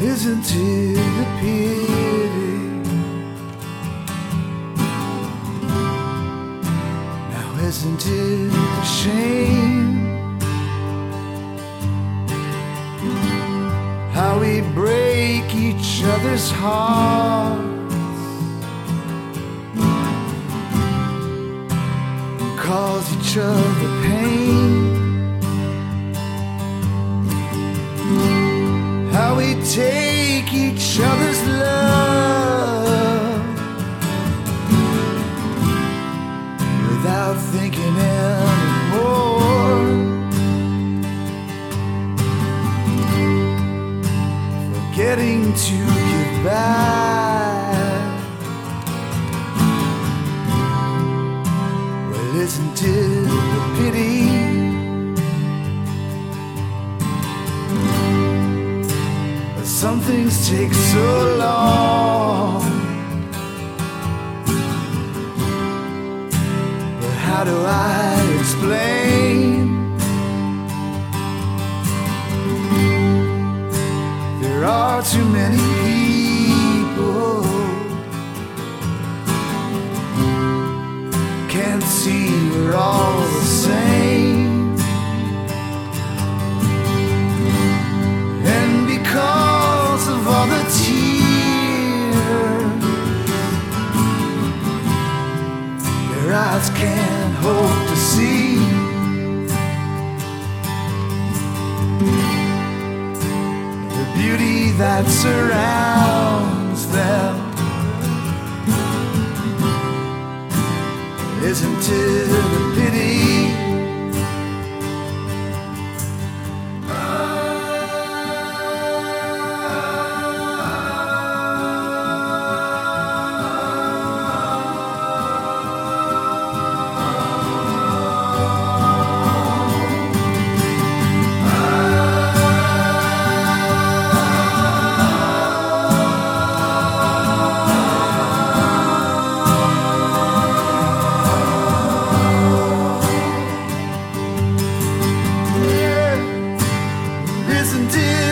Isn't it a pity? Now isn't it a shame how we break each other's hearts, cause each other pain, how we take each other's love without thinking anymore, forgetting to give back. Well, isn't it a pity? Some things take so long, but how do I explain? There are too many people, can't see we're all the same. And because of all the tears their eyes can't hope to see, the beauty that surrounds them, isn't it a pity? Isn't it